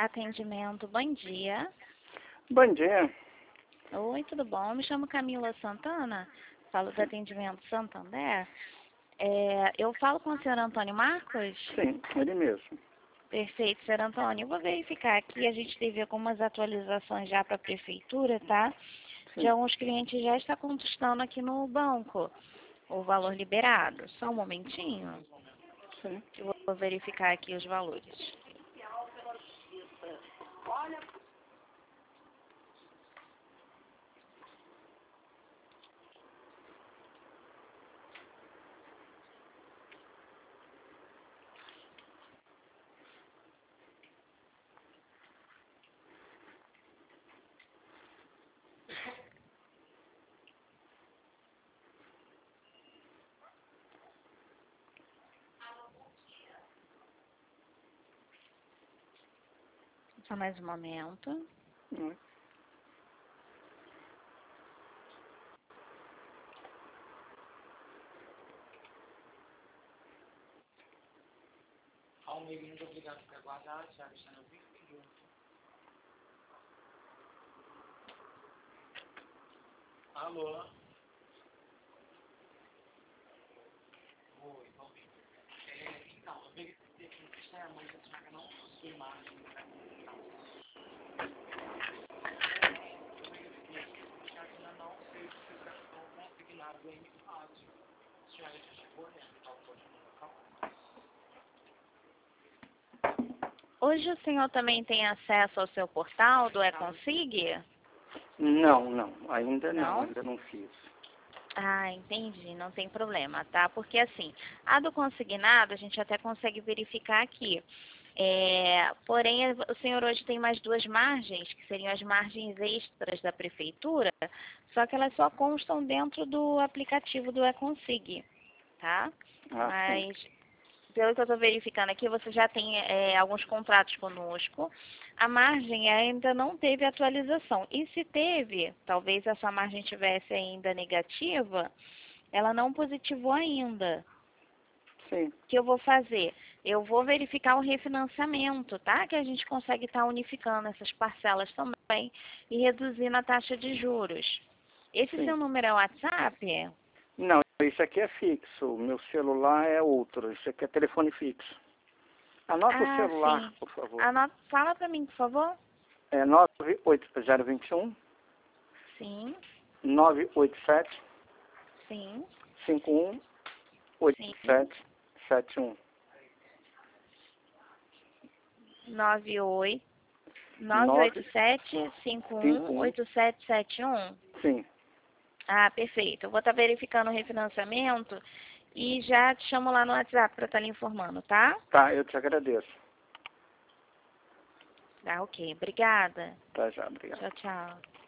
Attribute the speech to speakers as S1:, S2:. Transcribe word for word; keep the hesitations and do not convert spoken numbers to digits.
S1: Atendimento, bom dia.
S2: Bom dia.
S1: Oi, tudo bom? Me chamo Camila Santana, falo do Atendimento Santander. É, eu falo com o senhor Antônio Marcos?
S2: Sim, ele mesmo.
S1: Perfeito, senhor Antônio. Eu vou verificar aqui, a gente teve algumas atualizações já para a prefeitura, tá? De
S2: Sim.
S1: alguns clientes já está contestando aqui no banco o valor liberado. Só um momentinho,
S2: Sim.
S1: que eu vou verificar aqui os valores. Só mais um momento.
S2: Hum.
S3: Ao meio, muito obrigado por aguardar. Thiago está no vídeo. Alô? Oi, bom dia. É, então, eu verifiquei aqui no sistema, mas a Thiago não possui margem para comunicar. Eu verifiquei aqui, o Thiago ainda não fez o cartão consignado em fácil. O Thiago já chegou, né? Está o código no local.
S1: Hoje o senhor também tem acesso ao seu portal do Econsig?
S2: Não, não, ainda não,
S1: Não?
S2: ainda não fiz.
S1: Ah, entendi, não tem problema, tá? Porque assim, a do consignado a gente até consegue verificar aqui. É, porém, o senhor hoje tem mais duas margens, que seriam as margens extras da prefeitura, só que elas só constam dentro do aplicativo do Econsig, tá?
S2: Ah, sim.
S1: Mas, pelo que eu estou verificando aqui, você já tem é, alguns contratos conosco. A margem ainda não teve atualização. E se teve, talvez essa margem tivesse ainda negativa, ela não positivou ainda.
S2: Sim.
S1: O que eu vou fazer? Eu vou verificar o refinanciamento, tá? Que a gente consegue estar unificando essas parcelas também e reduzindo a taxa de juros. Esse
S2: Sim.
S1: seu número é o WhatsApp?
S2: Não, isso aqui é fixo. O meu celular é outro. Isso aqui é telefone fixo. Anota o
S1: Ah,
S2: celular,
S1: sim.
S2: por favor.
S1: Anota, fala para mim, por favor.
S2: É nove oito zero dois um,
S1: Sim,
S2: nove oito sete,
S1: sim,
S2: cinco um oito
S1: sim.
S2: sete sete um.
S1: nove oito nove oito
S2: nove
S1: sete cinco
S2: cinco
S1: um
S2: um.
S1: oito sete sete um.
S2: Sim.
S1: Ah, perfeito. Eu vou estar verificando o refinanciamento e já te chamo lá no WhatsApp para estar lhe informando, tá?
S2: Tá, eu te agradeço.
S1: Tá, ok. Obrigada.
S2: Tá já, obrigado.
S1: Tchau, tchau.